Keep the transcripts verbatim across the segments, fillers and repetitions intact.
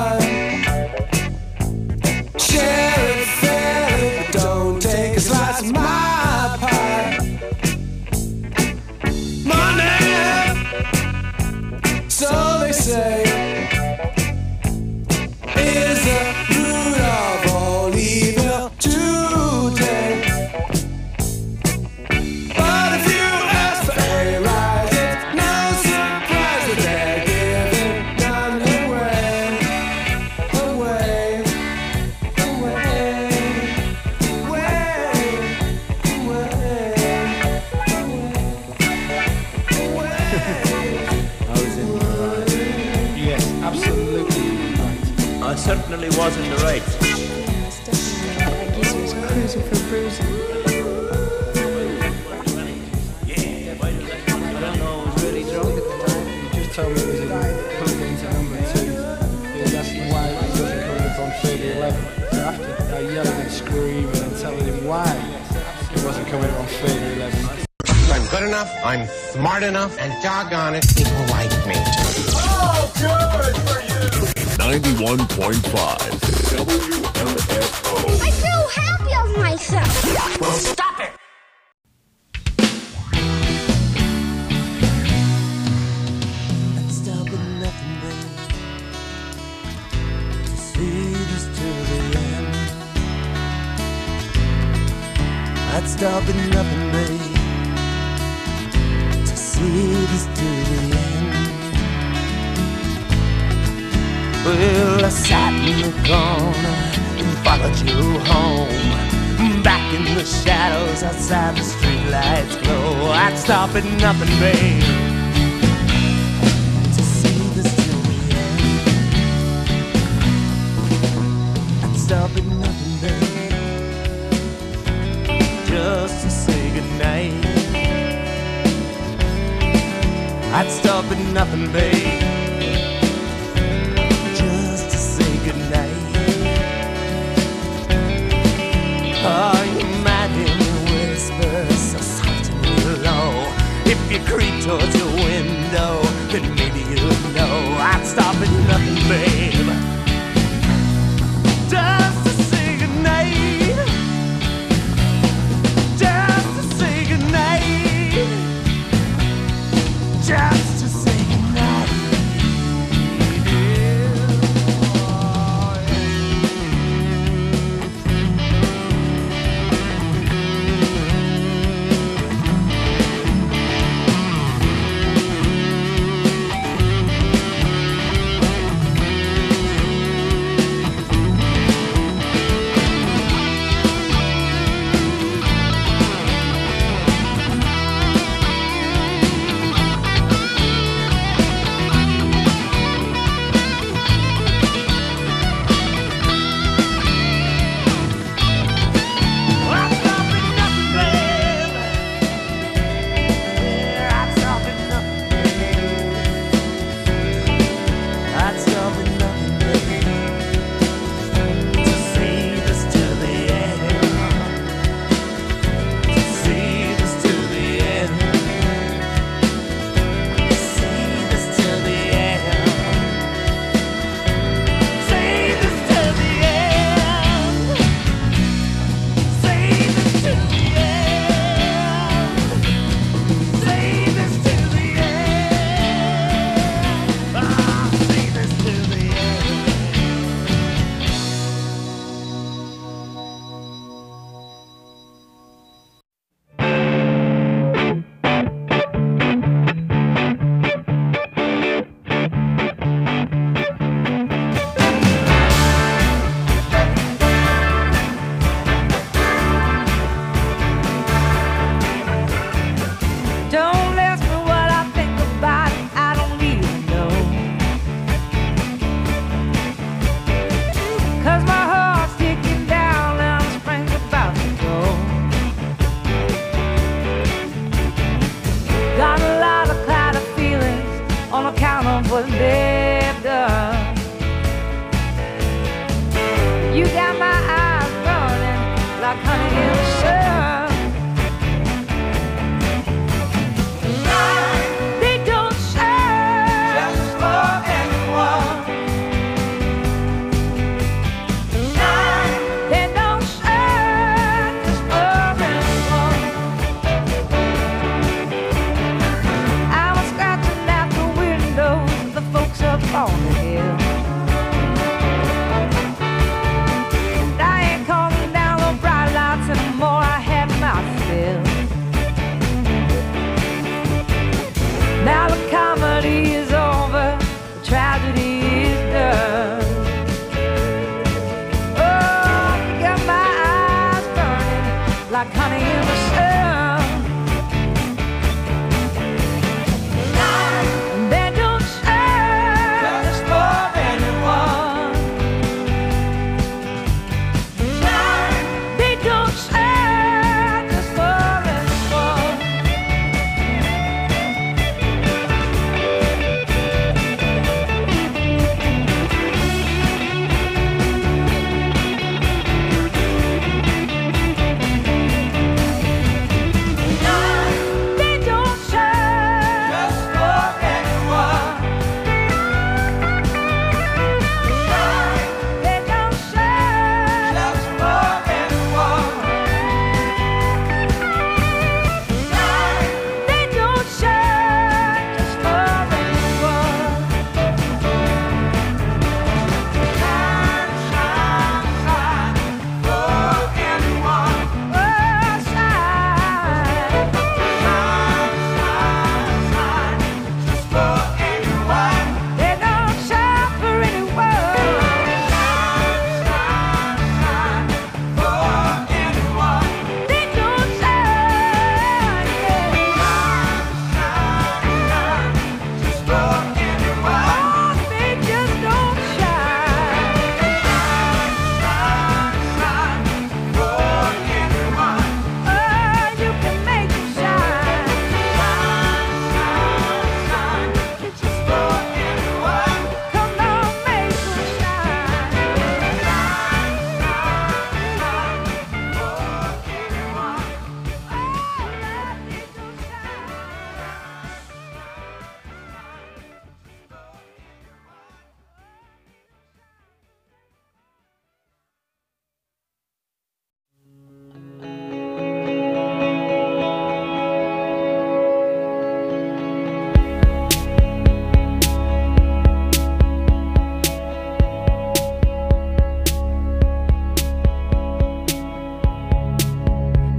part. Share it fairly, but don't take a slice of my pie. Money, so they say, is the root of all evil today. But if you ask for a rise, it's no surprise that they're giving none away, away, away, away, I was in the right. Yes, absolutely right. I certainly was in the right. Yes, definitely. That geezer was cruising for bruising. I don't know, I was really drunk at the time. You just told me it was in plugged into number two. He was asking why it wasn't coming up on thirty eleven. So after I yelling and screaming and telling him why it wasn't coming up on thirty eleven. I'm good enough, I'm smart enough, and doggone it, people like me. ninety-one point five W M F O. I feel happy of myself. Well, stop it! I'd stop at nothing, babe, to see this to the end. I'd stop at nothing, babe, to see this to the end. Well, I sat in the corner and followed you home, back in the shadows outside the streetlights glow. I'd stop at nothing, babe, to see this till the end. I'd stop at nothing, babe, just to say goodnight. I'd stop at nothing, babe, just to say goodnight. Oh, you might hear me whisper so soft and low. If you creep towards your window, then maybe you'll know. I'd stop at nothing, babe, just to say goodnight. Just to say goodnight. Just to say goodnight. what they've done. You got my eyes burning like honey in the sun. They don't serve just for anyone.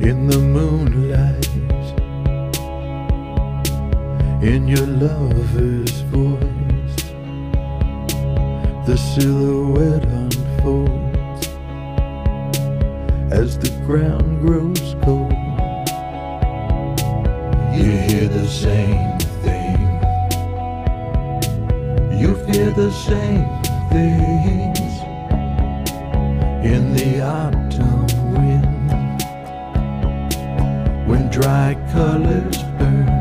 in the moonlight, in your lover's voice, the silhouette unfolds as the ground grows cold. You hear the same thing, you fear the same things in the autumn wind, when dry colors burn,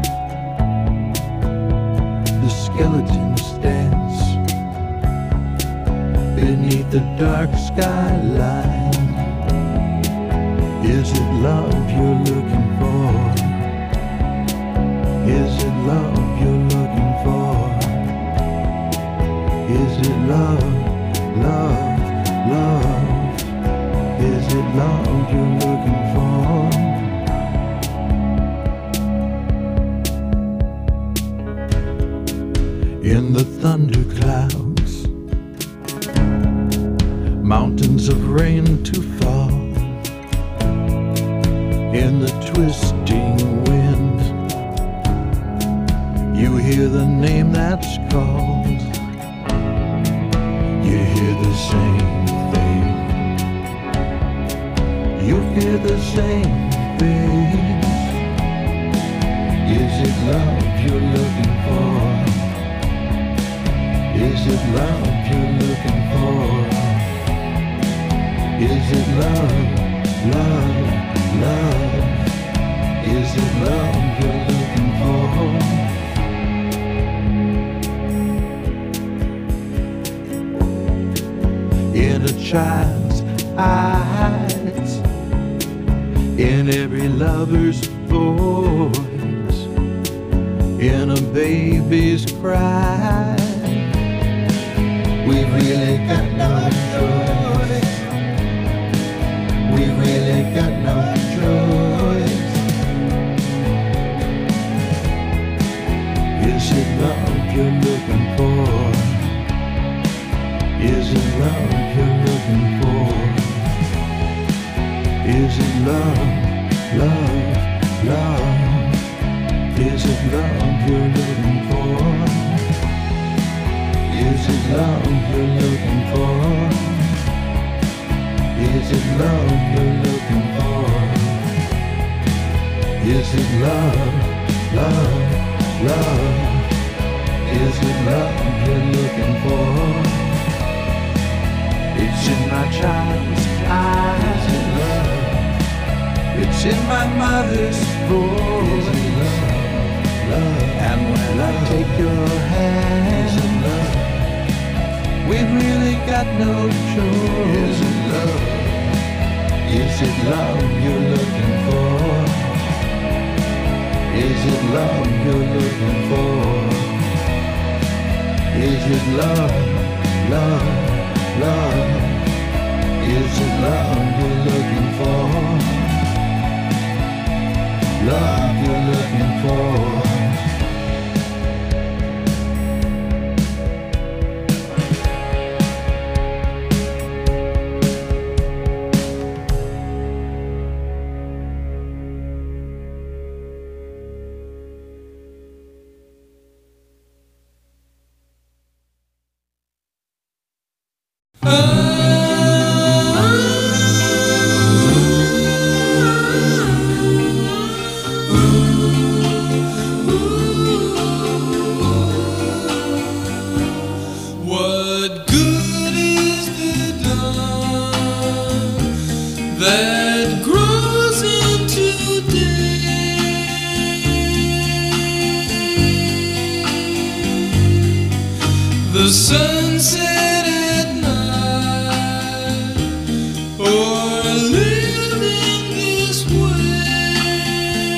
the skeletons dance beneath the dark skyline. Is it love you're looking for? Is it love you're looking for? Is it love, love, love? Is it love you're looking for? In the thunderclouds, mountains of rain to fall, in the twisting wind, you hear the name that's called. You hear the same thing, you hear the same things. Is it love you're looking for? Is it love you're looking for? Is it love, love, love? Is it love you're looking for? In a child's eyes, in every lover's voice, in a baby's cry, we've really got no choice. We've really got no choice. Is it love you're looking for? Is it love you're looking for? Is it love, love, love? Is it love you're looking for? Is it love you're looking for? Is it love you're looking for? Is it love, love, love? Is it love you're looking for? It's in my child's eyes, is it love? It's in my mother's voice, is it love, love? And when I take your hand, is it love? We've really got no choice. Is it love? Is it love you're looking for? Is it love you're looking for? Is it love, love, love? Is it love you're looking for? Love you're looking for? The sunset at night, or living this way.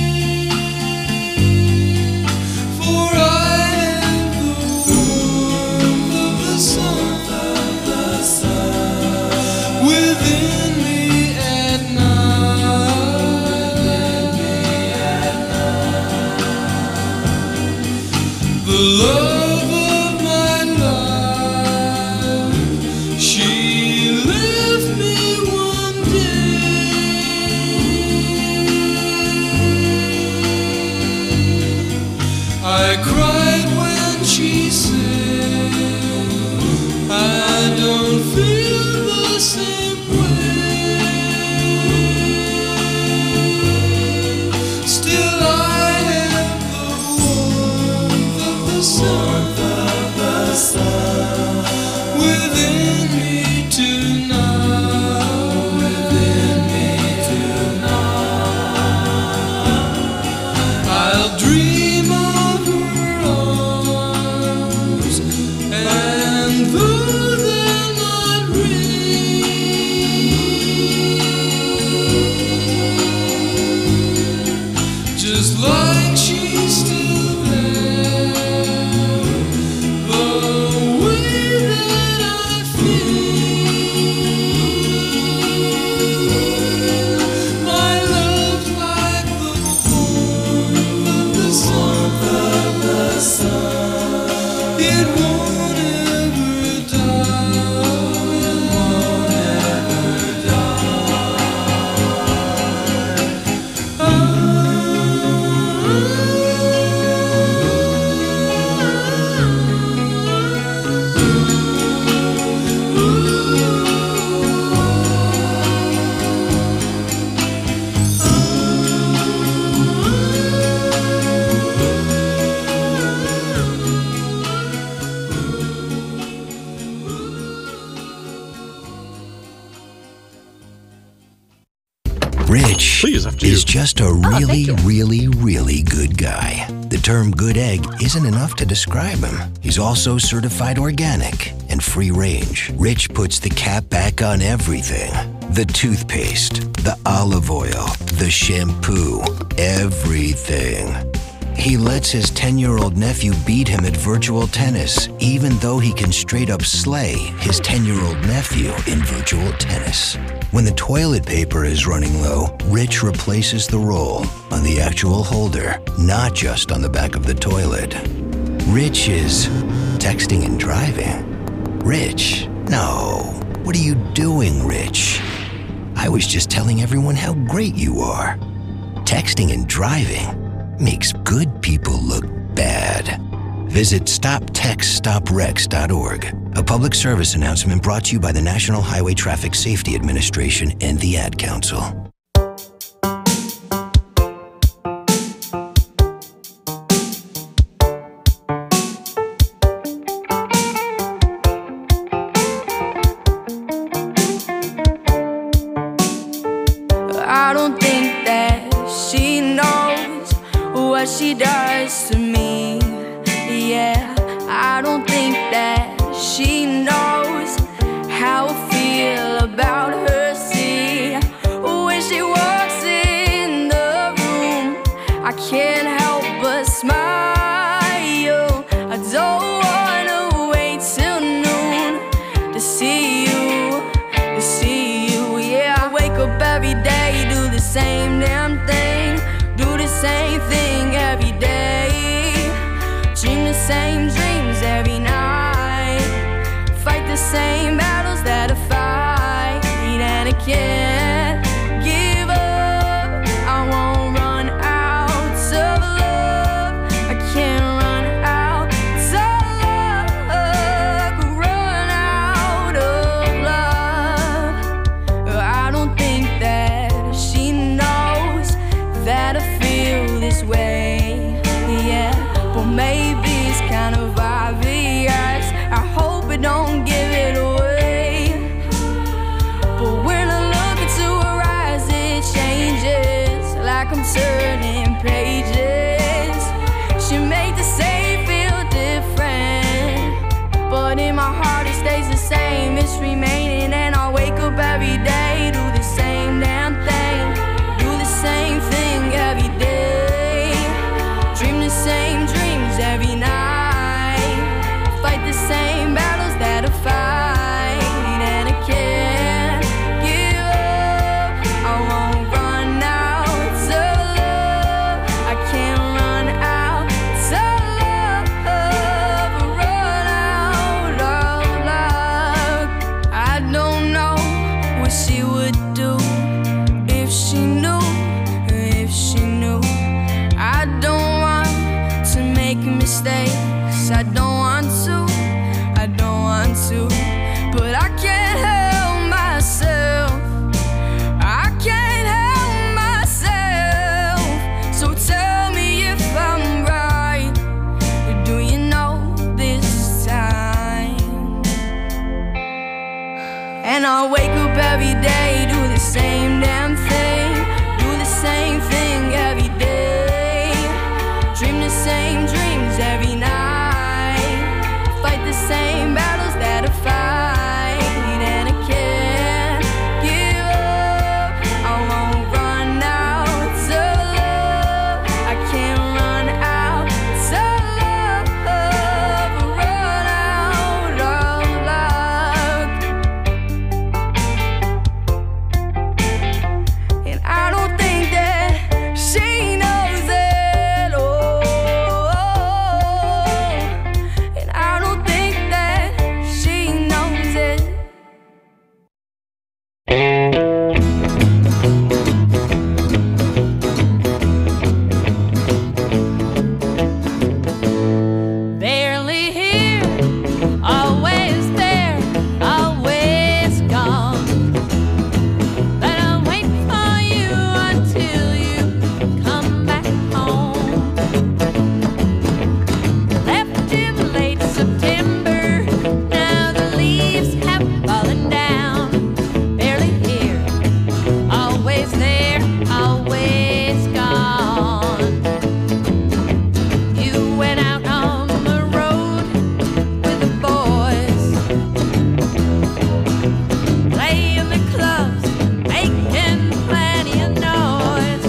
For I have the warmth of the sun, of the sun within me at night. Within me at night. The love of my life don't feel the same way. Still I have the warmth of the sun, of the sun within me tonight, within me tonight. I'll dream of her arms, and though they're not real, just like she's still there, the way that I feel, my love's like the warmth of the sun, of the sun. It won't ever die, it won't ever die. Rich Please, after is you. just a really, really, really good guy. The term good egg isn't enough to describe him. He's also certified organic and free range. Rich puts the cap back on everything. The toothpaste, the olive oil, the shampoo, everything. He lets his ten-year-old nephew beat him at virtual tennis, even though he can straight up slay his ten-year-old nephew in virtual tennis. When the toilet paper is running low, Rich replaces the roll on the actual holder, not just on the back of the toilet. Rich is texting and driving. Rich? No. What are you doing, Rich? I was just telling everyone how great you are. Texting and driving makes good people look bad. Visit stop text stop wrecks dot org. A public service announcement brought to you by the National Highway Traffic Safety Administration and the Ad Council. I don't think that she knows what she does to me. Yeah, I don't think that she knows how I feel about her. See, when she walks in the room, I can't help but smile. I don't wanna wait till noon to see you, to see you. Yeah, I wake up every day, do the same damn thing, do the same thing every day, dream the same dreams every night, fight the same battles that I fight, and I can't give up. I won't run out of love. I can't run out of love. Run out of love. I don't think that she knows that I feel this way. Yeah, but maybe it's kind of obvious. I hope it don't give it away. But when I look into her eyes, it changes, like I'm turning pages. She made the same feel different, but in my heart it stays the same. It's remaining, and I wake up every day, do the same damn thing, do the same thing every day, dream the same dreams every night, fight the same battles that I fight, and I can't give up. I won't run out of love. I can't run out of love. Run out of love. I don't know what she And I'll wake up every day, do the same damn thing, do the same thing every day, dream the same dreams every night, fight the same battles that I fight, and I can't give up. I won't run out of love. I can't run out of love, run out of luck. And I don't think that she knows it. Oh, and I don't think that she knows it. Barely here, always there, always gone. But I'll wait for you until you come back home. Left in late September, now the leaves have fallen down. Barely here, always there, always gone. You went out on the road with the boys, playing the clubs, making plenty of noise.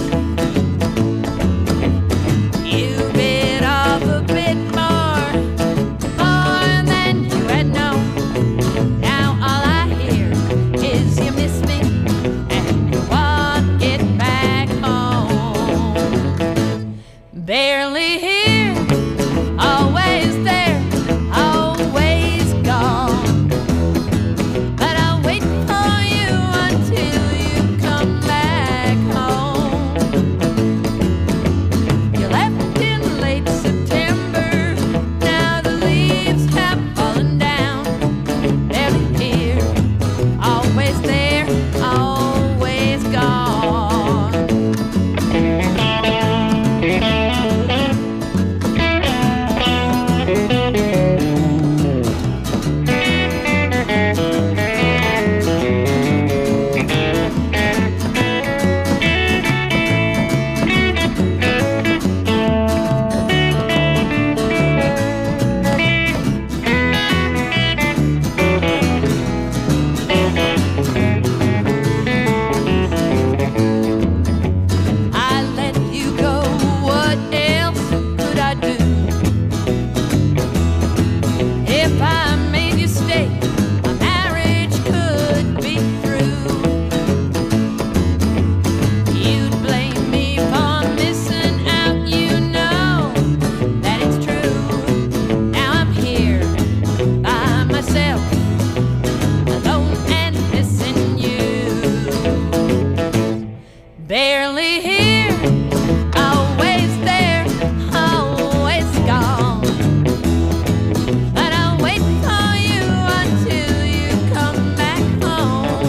You bit off a bit more, more than you had known. Now all I hear is you miss me and you want to get back home. Barely here, always there, always gone. But I'll wait for you until you come back home. You left in late September, now the leaves have fallen down. Barely here, always there, always gone. I let you go, what else could I do? If I made you stay, our marriage could be through. You'd blame me for missing out, you know that it's true. Now I'm here by myself, alone and missing you. Barely here, always there, always gone. But I'll wait for you until you come back home.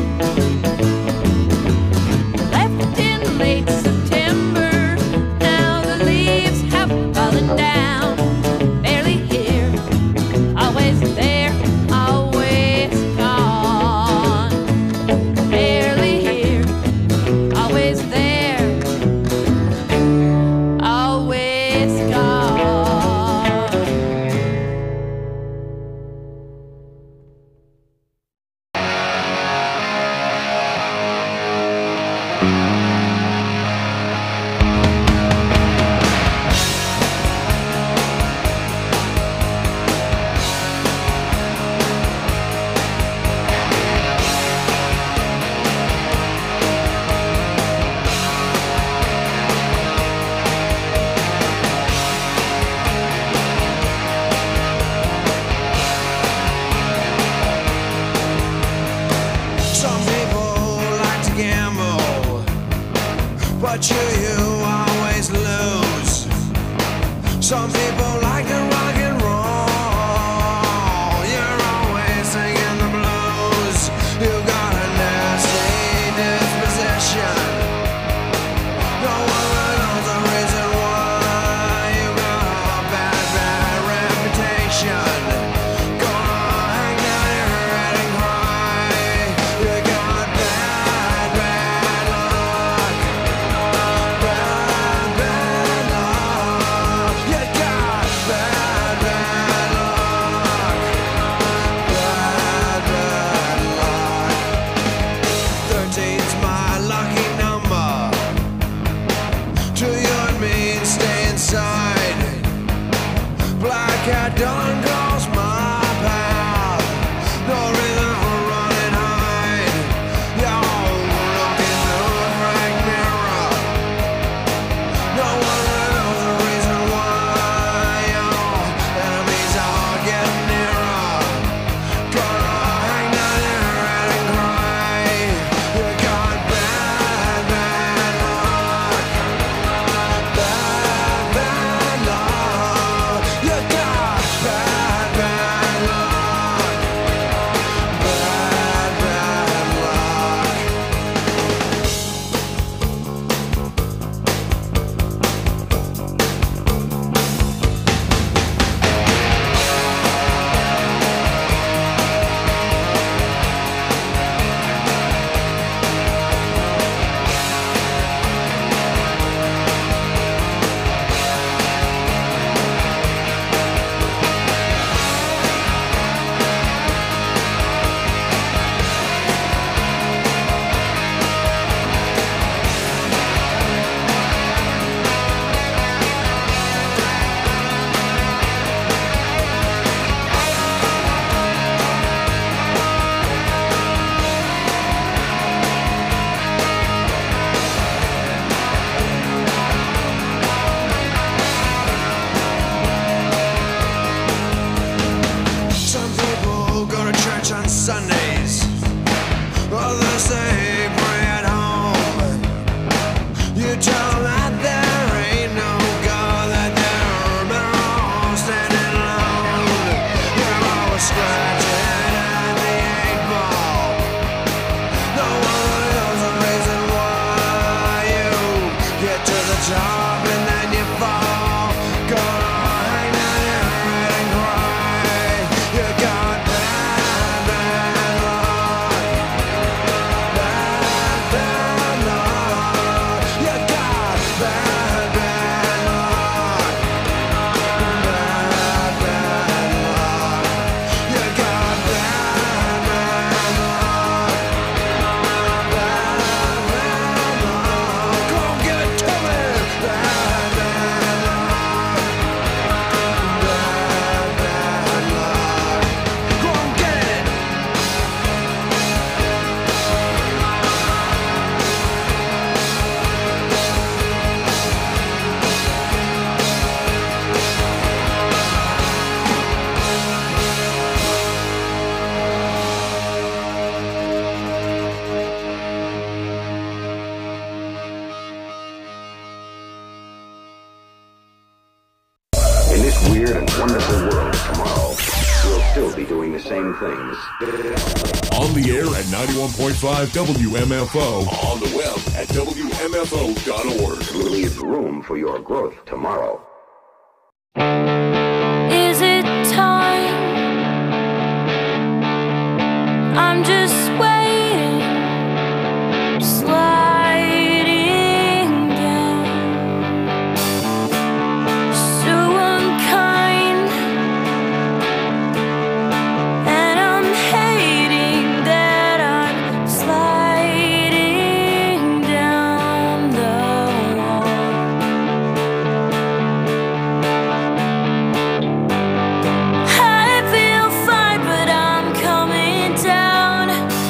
Left in late September, now the leaves have fallen down. Barely here, always there, always gone. Barely here, always there, always gone. Some people like to gamble, but you, you always lose. Some people like to rock and roll, you're always singing the blues. You got a nasty disposition, no one knows the reason why. You got a bad, bad reputation. Gonna hang down your head and cry. Others say pray at home. You tell that there ain't no God, that they're better off standing alone. You're always scratching at the eight ball. No one knows the reason why you get to the top and then you fall. Gonna hang down your head and cry. You got bad, bad luck. Bad, bad luck. You got bad, bad luck. Bad, bad luck. You got bad, bad luck. Bad, bad luck. Go get to me. Bad, bad luck. Bad, bad luck. Go get it. In this weird and wonderful world tomorrow, we'll still be doing the same things. On the air at ninety-one point five W M F O. On the web at W M F O dot org. Leave room for your growth tomorrow. Is it time? I'm just waiting, sliding down. So unkind, and I'm hating that I'm sliding down the wall. I feel fine, but I'm coming down.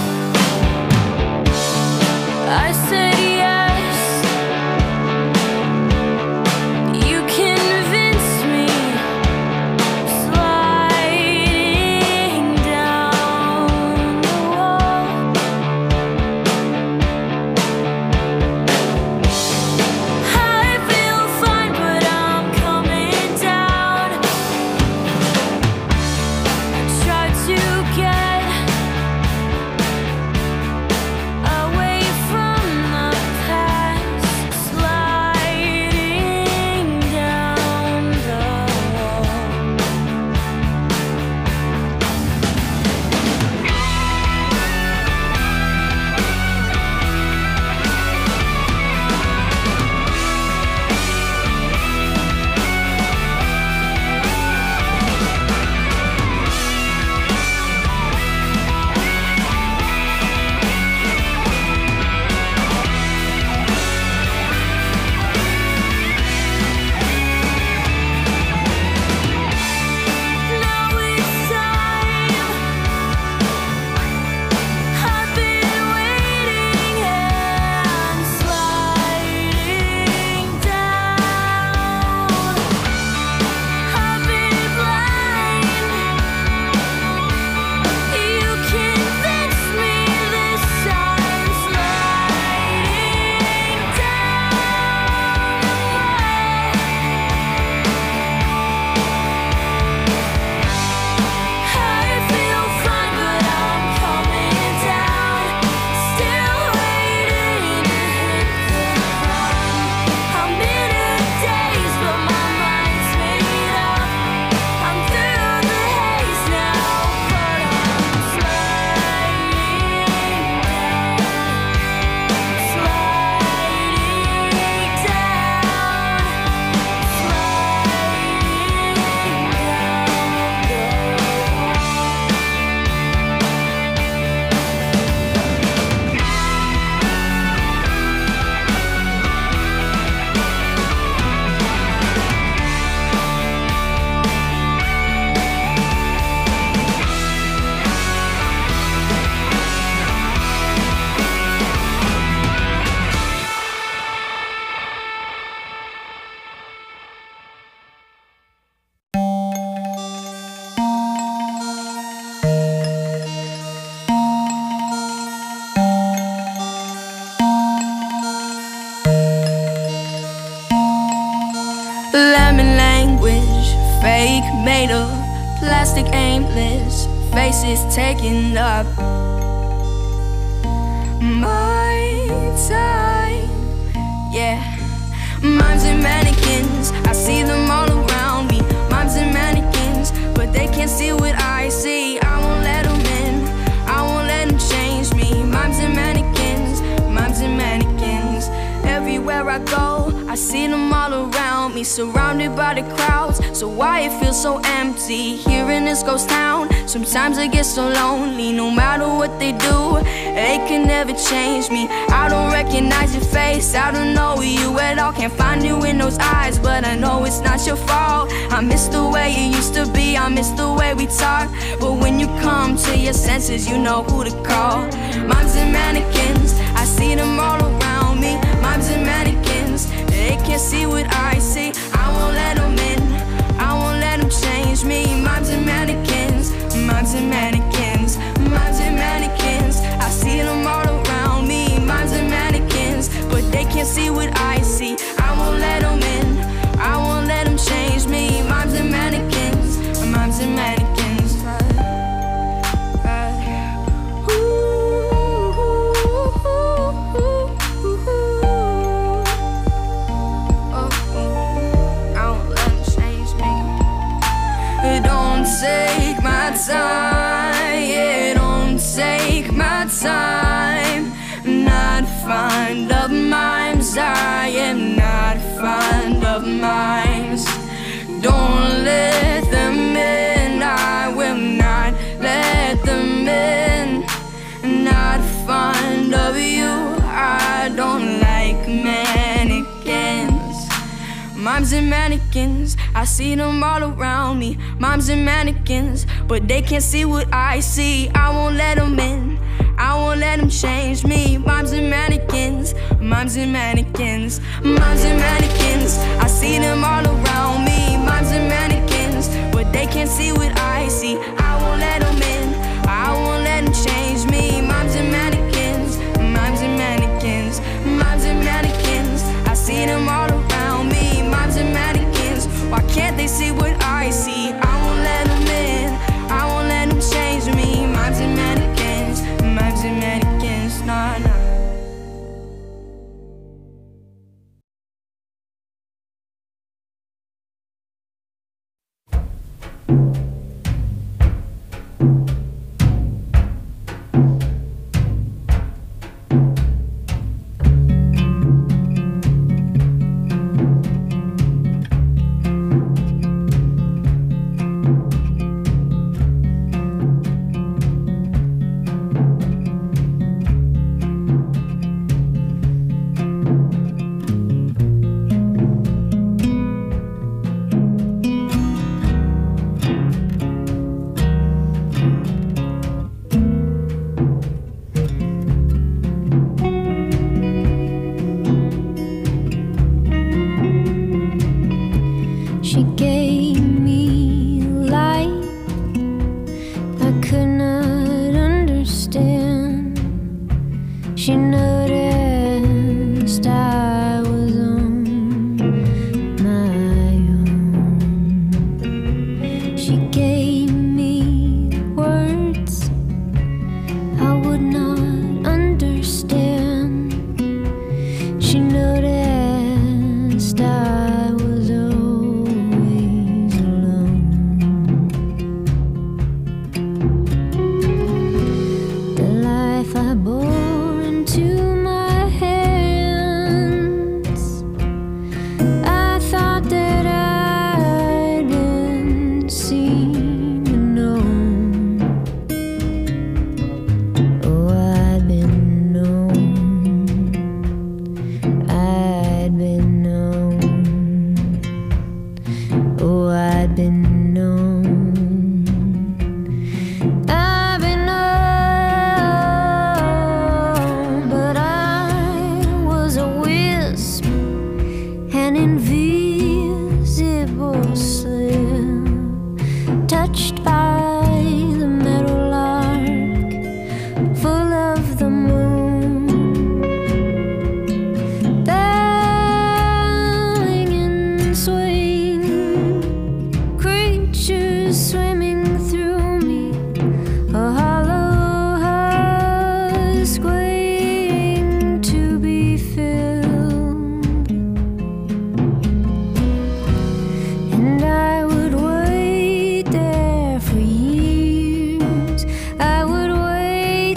made of plastic, aimless faces taking up my time. Yeah, mimes and mannequins, I see them all around me. Mimes and mannequins, but they can't see what I see. I won't let them in, I won't let them change me. Mimes and mannequins, mimes and mannequins. Everywhere I go, I see them all around me, surrounded by the crowds. So why it feels so empty here in this ghost town? Sometimes I get so lonely, no matter what they do, they can never change me. I don't recognize your face, I don't know you at all. Can't find you in those eyes, but I know it's not your fault. I miss the way you used to be, I miss the way we talk. But when you come to your senses, you know who to call. Mimes and mannequins, I see them all around me. Mimes and mannequins, they can't see what I see. I won't let them in, I won't let them change me. Mimes and mannequins, mimes and mannequins, mimes and mannequins, I see them all around me. Mimes and mannequins, but they can't see what I see. I won't let them in, I won't let them change me. Mimes and mannequins, mimes and mannequins. Take my time, yeah, don't take my time. Not fond of mimes, I am not fond of mimes. Don't let them in, I will not let them in. Not fond of you, I don't like mannequins. Mimes and mannequins, I see them all around me. Mimes and mannequins, but they can't see what I see. I won't let them in, I won't let them change me. Mimes and mannequins, mimes and mannequins, mimes and mannequins, I see them all around me. Mimes and mannequins, but they can't see what I see. I won't let them in, I won't let them change me. Mimes and mannequins, mimes and mannequins, mimes and mannequins, I see them all around me. Mimes and mannequins, why can't they see what I see? I won't let them in, I won't let them change me. Mimes and mannequins, mimes and mannequins, nah, nah.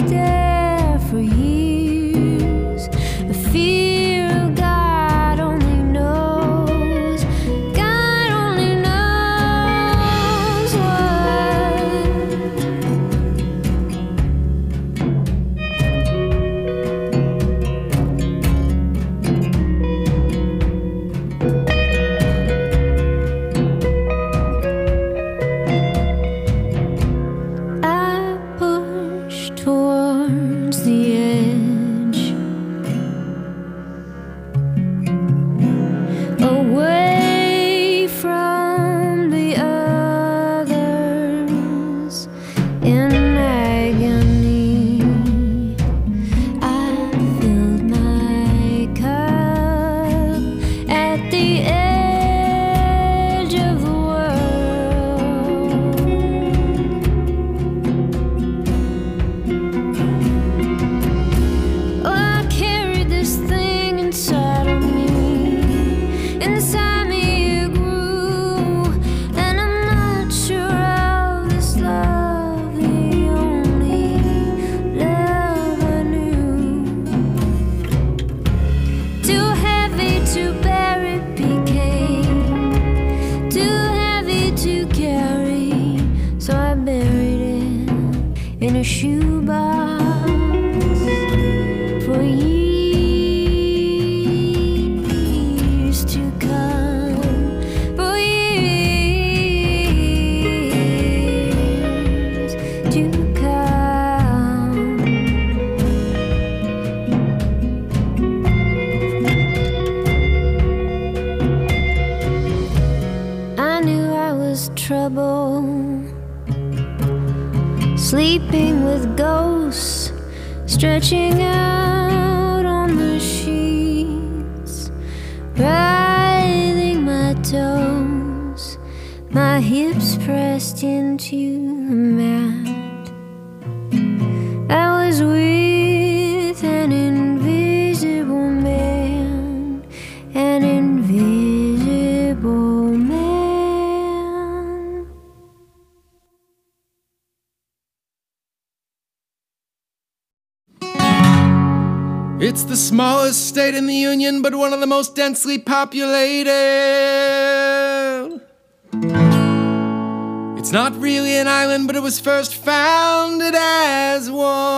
there for years. The fear of God only knows, God only knows towards the edge, away from the others in agony. I filled my cup at the edge of the in a shoebox for years to come, for years to come. I knew I was trouble, sleeping with ghosts, stretching out on the sheets, writhing my toes, my hips pressed into the mat. I was with an invisible man, an invisible man. It's the smallest state in the Union, but one of the most densely populated. It's not really an island, but it was first founded as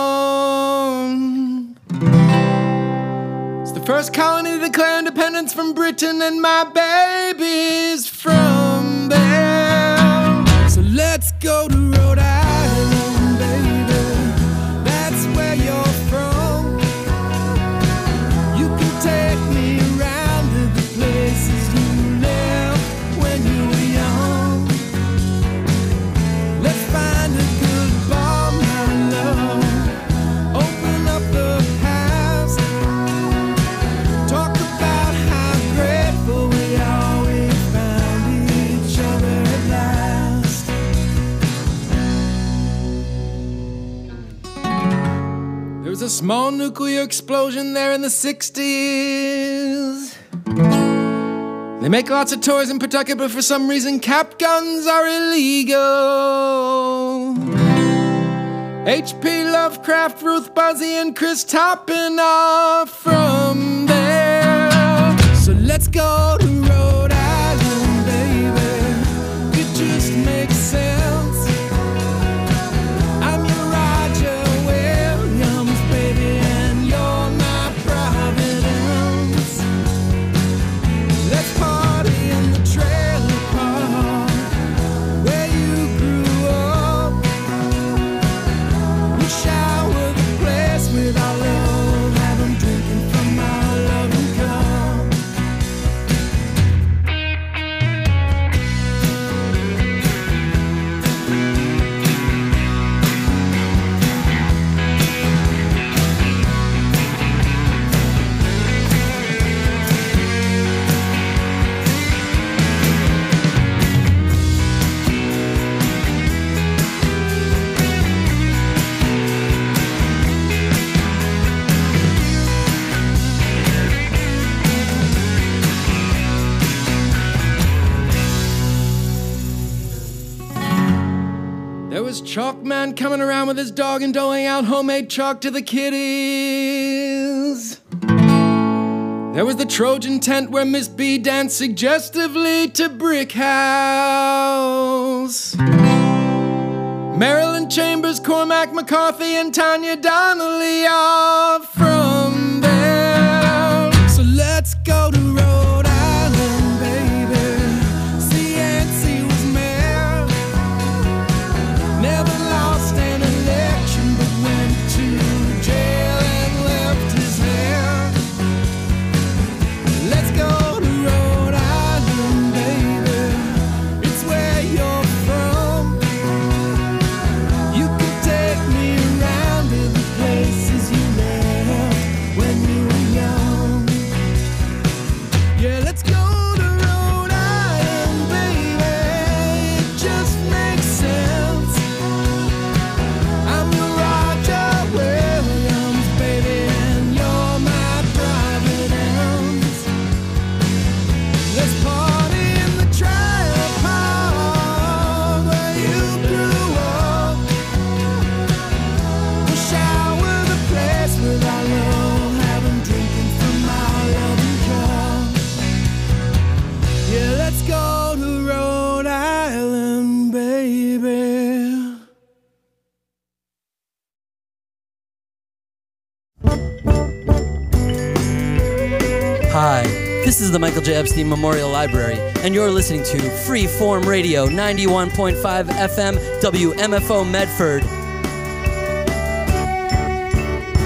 one. It's the first colony to declare independence from Britain, and my baby's from there. So let's go to Rhode Island, baby. That's where you're from. Take me around to the places you left when you were young. Let's find a good bar, my love. Open up the past. Talk about how grateful we always found each other at last. There was a small nuclear explosion there in the sixties. They make lots of toys in Pawtucket, but for some reason cap guns are illegal. H P Lovecraft, Ruth Buzzy, and Chris Toppin are from there. So let's go to Rhode Island, baby. It just makes sense. I'm your Roger Williams, baby, and you're my Providence. Let's party in the trailer park where you grew up. We shower the place with our love, have them drinking from our loving cup. Chalk man coming around with his dog and doling out homemade chalk to the kiddies. There was the Trojan tent where Miss B danced suggestively to Brick House. Marilyn Chambers, Cormac McCarthy, and Tanya Donnelly are from there. So let's go to Rhode Island, baby. See, Yancey was mayor. Never lost an election, but went to jail and left his hair. Let's go to Rhode Island, baby. It's where you're from. You can take me around to the places you left when you were young. Yeah, let's go to Rhode Island, baby. It just makes sense. I'm your Roger Williams, baby, and you're my Providence. Let's party in the trailer park where you grew up. We'll shower the place with our love, have 'em drinking from our loving cup. Yeah, let's go to Rhode Island, baby. Hi, this is the Michael J. Epstein Memorial Library, and you're listening to Freeform Radio ninety-one point five F M W M F O Medford.